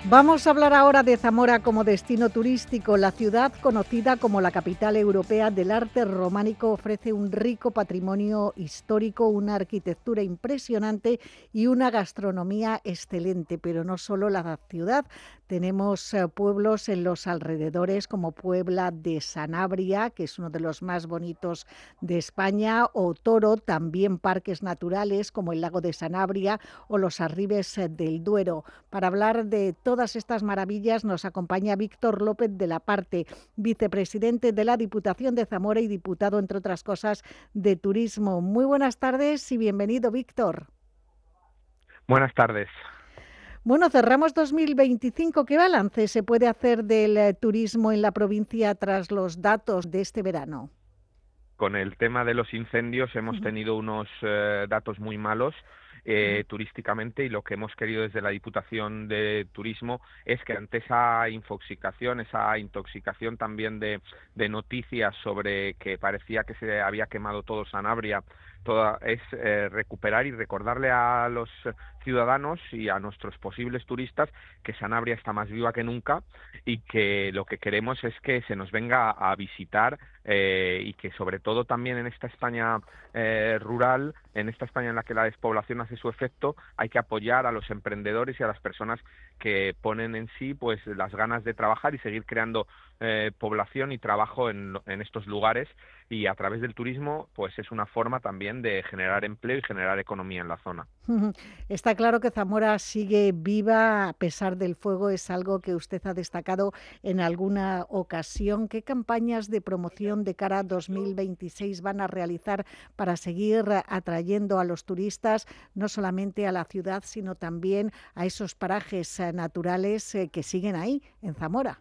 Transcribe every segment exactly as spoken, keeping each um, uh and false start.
Vamos a hablar ahora de Zamora como destino turístico. La ciudad, conocida como la capital europea del arte románico, ofrece un rico patrimonio histórico, una arquitectura impresionante y una gastronomía excelente. Pero no solo la ciudad, tenemos eh, pueblos en los alrededores como Puebla de Sanabria, que es uno de los más bonitos de España, o Toro, también parques naturales como el lago de Sanabria o los Arribes eh, del Duero. Para hablar de todas estas maravillas nos acompaña Víctor López de la Parte, vicepresidente de la Diputación de Zamora y diputado, entre otras cosas, de Turismo. Muy buenas tardes y bienvenido, Víctor. Buenas tardes. Bueno, cerramos dos mil veinticinco. ¿Qué balance se puede hacer del eh, turismo en la provincia tras los datos de este verano? Con el tema de los incendios hemos Uh-huh. tenido unos eh, datos muy malos Uh-huh. eh, turísticamente, y lo que hemos querido desde la Diputación de Turismo es que ante esa infoxicación, esa intoxicación también de, de noticias sobre que parecía que se había quemado todo Sanabria, toda, es eh, recuperar y recordarle a los ciudadanos y a nuestros posibles turistas que Sanabria está más viva que nunca y que lo que queremos es que se nos venga a visitar eh, y que sobre todo también en esta España eh, rural, en esta España en la que la despoblación hace su efecto, hay que apoyar a los emprendedores y a las personas que ponen en sí pues las ganas de trabajar y seguir creando eh, población y trabajo en, en estos lugares, y a través del turismo pues es una forma también de generar empleo y generar economía en la zona. Está claro que Zamora sigue viva a pesar del fuego, es algo que usted ha destacado en alguna ocasión. ¿Qué campañas de promoción de cara a dos mil veintiséis van a realizar para seguir atrayendo a los turistas, no solamente a la ciudad, sino también a esos parajes naturales que siguen ahí, en Zamora?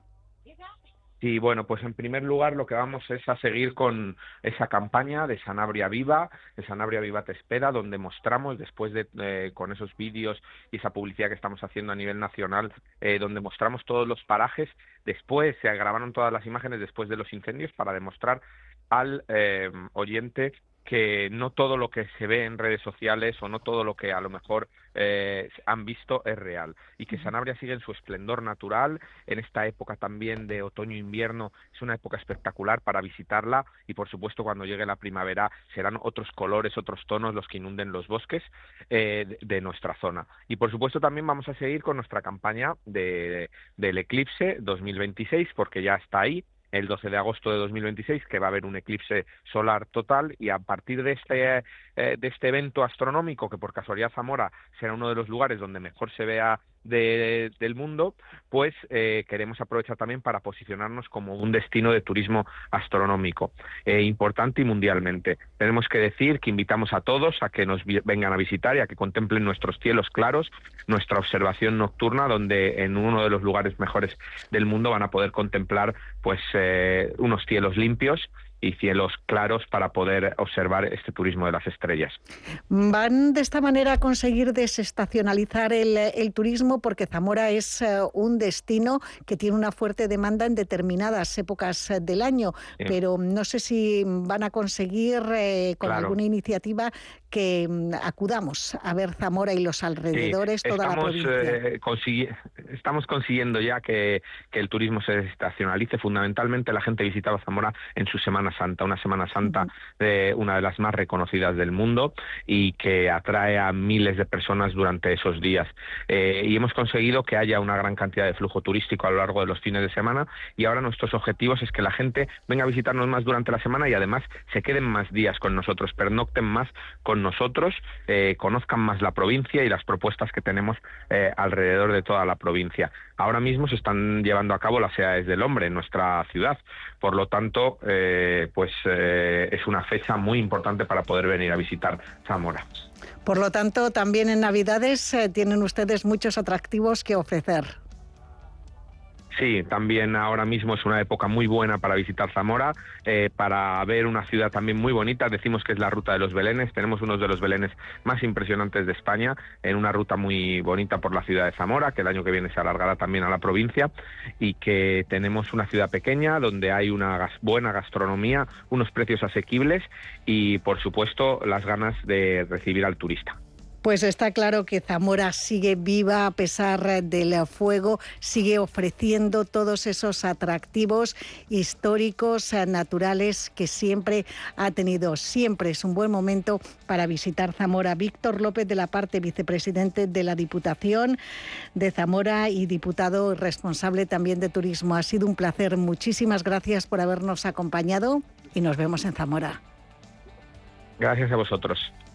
Y bueno, pues en primer lugar lo que vamos es a seguir con esa campaña de Sanabria Viva, de Sanabria Viva te espera, donde mostramos, después de eh, con esos vídeos y esa publicidad que estamos haciendo a nivel nacional, eh, donde mostramos todos los parajes. Después se grabaron todas las imágenes después de los incendios para demostrar al eh, oyente que no todo lo que se ve en redes sociales o no todo lo que a lo mejor eh, han visto es real, y que Sanabria sigue en su esplendor natural. En esta época también de otoño-invierno es una época espectacular para visitarla, y por supuesto cuando llegue la primavera serán otros colores, otros tonos los que inunden los bosques eh, de, de nuestra zona. Y por supuesto también vamos a seguir con nuestra campaña de, del eclipse dos mil veintiséis, porque ya está ahí, el doce de agosto de dos mil veintiséis, que va a haber un eclipse solar total, y a partir de este, eh, de este evento astronómico, que por casualidad Zamora será uno de los lugares donde mejor se vea de, del mundo, pues eh, queremos aprovechar también para posicionarnos como un destino de turismo astronómico eh, importante y mundialmente. Tenemos que decir que invitamos a todos a que nos vi- vengan a visitar y a que contemplen nuestros cielos claros, nuestra observación nocturna, donde en uno de los lugares mejores del mundo van a poder contemplar pues eh, unos cielos limpios y cielos claros para poder observar este turismo de las estrellas. Van de esta manera a conseguir desestacionalizar el, el turismo, porque Zamora es uh, un destino que tiene una fuerte demanda en determinadas épocas uh, del año, Sí, pero no sé si van a conseguir eh, con claro. alguna iniciativa que um, acudamos a ver Zamora y los Sí, alrededores, toda la estamos, provincia. eh, consigui- estamos consiguiendo ya que, que el turismo se desestacionalice. Fundamentalmente la gente visitaba Zamora en su Semana Santa, una Semana Santa eh, una de las más reconocidas del mundo y que atrae a miles de personas durante esos días. Eh, y hemos conseguido que haya una gran cantidad de flujo turístico a lo largo de los fines de semana, y ahora nuestros objetivos es que la gente venga a visitarnos más durante la semana y además se queden más días con nosotros, pernocten más con nosotros, eh, conozcan más la provincia y las propuestas que tenemos eh, alrededor de toda la provincia. Ahora mismo se están llevando a cabo las Edades del Hombre en nuestra ciudad, por lo tanto, eh, pues eh, es una fecha muy importante para poder venir a visitar Zamora. Por lo tanto, también en Navidades eh, tienen ustedes muchos atractivos que ofrecer. Sí, también ahora mismo es una época muy buena para visitar Zamora, eh, para ver una ciudad también muy bonita. Decimos que es la ruta de los Belenes. Tenemos uno de los Belenes más impresionantes de España, en una ruta muy bonita por la ciudad de Zamora, que el año que viene se alargará también a la provincia, y que tenemos una ciudad pequeña donde hay una gas- buena gastronomía, unos precios asequibles y, por supuesto, las ganas de recibir al turista. Pues está claro que Zamora sigue viva a pesar del fuego, sigue ofreciendo todos esos atractivos históricos, naturales que siempre ha tenido. Siempre es un buen momento para visitar Zamora. Víctor López de la Parte, vicepresidente de la Diputación de Zamora y diputado responsable también de turismo. Ha sido un placer. Muchísimas gracias por habernos acompañado y nos vemos en Zamora. Gracias a vosotros.